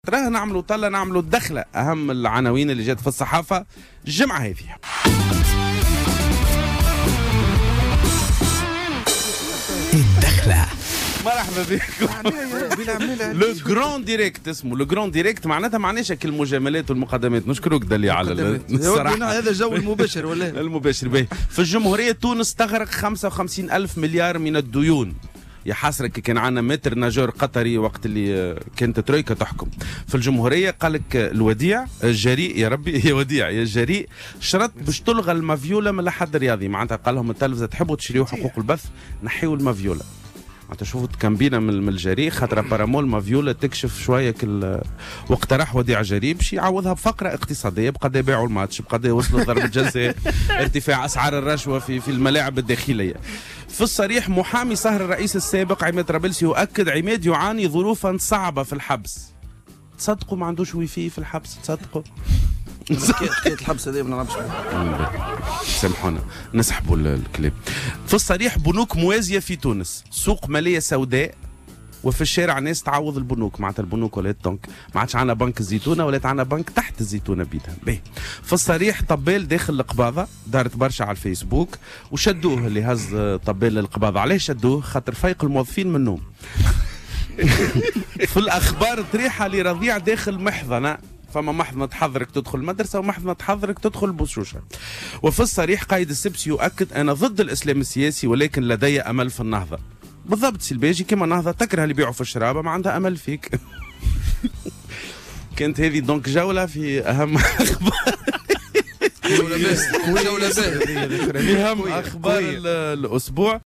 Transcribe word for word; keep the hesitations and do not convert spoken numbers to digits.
راه نعملوا طلة نعملوا الدخلة أهم العناوين اللي جات في الصحافة الجمعة هذه. الدخلة. مرحبا بكم. لو جراند ديريكت اسمه لو جراند ديريكت، معناتها معناش المجاملات والمقدمات. نشكرك دلي على الصراحة. هذا جو المباشر ولا المباشر به. في الجمهورية تونس تغرق خمسة وخمسين ألف مليار من الديون. يا حسرك كان عندنا متر ناجور قطري وقت اللي كانت ترويكا تحكم في الجمهوريه. قال لك الوديع الجريء يا ربي يا وديع يا جريء شرط باش تلغى المافيولا من الحد الرياضي. معناتها قال لهم التلفزه تحبوا تشريوا حقوق البث نحيوا المافيولا. معناتها شوفوا تكمبينا من الجريء خاطر بارامول مافيولا تكشف شويه كل واقترح وديع جريء باش يعوضها بفقره اقتصاديه بقد يبيعوا الماتش بقد يوصلوا ضربه جزاء ارتفاع اسعار الرشوه في في الملاعب الداخليه. في الصريح محامي سهر الرئيس السابق عماد طرابلسي يؤكد عماد يعاني ظروفا صعبه في الحبس. تصدقوا ما عندوش ويفي في الحبس؟ تصدقوا؟ حكايه الحبس هذه ما نعرفش. سامحونا نسحبوا الكلام. في الصريح بنوك موازيه في تونس، سوق ماليه سوداء وفي الشارع ناس تعوض البنوك. معناتها البنوك ولات دونك ما عادش عندنا بنك الزيتونه ولات عندنا بنك تحت الزيتونه بيدها. باهي. في الصريح طبال داخل القباضه دارت برشا على الفيسبوك وشدوه اللي هز طبال القباضه. علاش شدوه؟ خاطر فايق الموظفين من النوم. في الاخبار طريحه لرضيع داخل محضنه. فما محضنة تحضرك تدخل المدرسة ومحضنة تحضرك تدخل بوشوشة. وفي الصريح قايد السبسي يؤكد أنا ضد الإسلام السياسي ولكن لدي أمل في النهضة. بالضبط سلباجي كما نهضة تكره اللي يبيعوا في الشرابة ما عندها أمل فيك. كانت هذه دونك جولة في أهم أخبار جولة باهية أهم أخبار الأسبوع.